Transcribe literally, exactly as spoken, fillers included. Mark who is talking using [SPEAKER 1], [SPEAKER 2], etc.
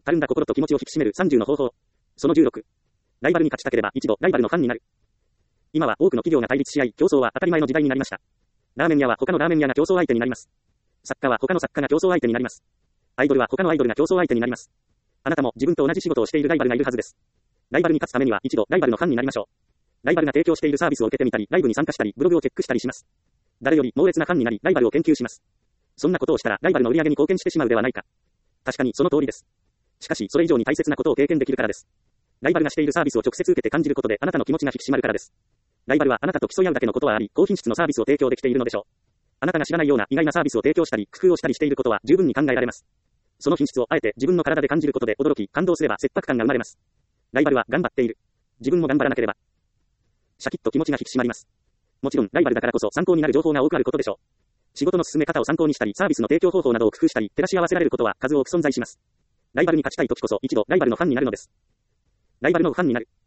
[SPEAKER 1] たるんだ心と気持ちを引き締めるさんじゅうの方法。そのじゅうろく。ライバルに勝ちたければ一度ライバルのファンになる。今は多くの企業が対立し合い、競争は当たり前の時代になりました。ラーメン屋は他のラーメン屋が競争相手になります。作家は他の作家が競争相手になります。アイドルは他のアイドルが競争相手になります。あなたも自分と同じ仕事をしているライバルがいるはずです。ライバルに勝つためには一度ライバルのファンになりましょう。ライバルが提供しているサービスを受けてみたり、ライブに参加したり、ブログをチェックしたりします。誰より猛烈なファンになり、ライバルを研究します。そんなことをしたらライバルの売り上げに貢献してしまうではないか。確かにその通りです。しかしそれ以上に大切なことを経験できるからです。ライバルがしているサービスを直接受けて感じることであなたの気持ちが引き締まるからです。ライバルはあなたと競い合うだけのことはあり、高品質のサービスを提供できているのでしょう。あなたが知らないような意外なサービスを提供したり、工夫をしたりしていることは十分に考えられます。その品質をあえて自分の体で感じることで驚き、感動すれば切迫感が生まれます。ライバルは頑張っている。自分も頑張らなければ。シャキッと気持ちが引き締まります。もちろんライバルだからこそ参考になる情報が多くあることでしょう。仕事の進め方を参考にしたり、サービスの提供方法などを工夫したり、照らし合わせられることは数多く存在します。ライバルに勝ちたい時こそ一度ライバルのファンになるのです。ライバルのファンになる。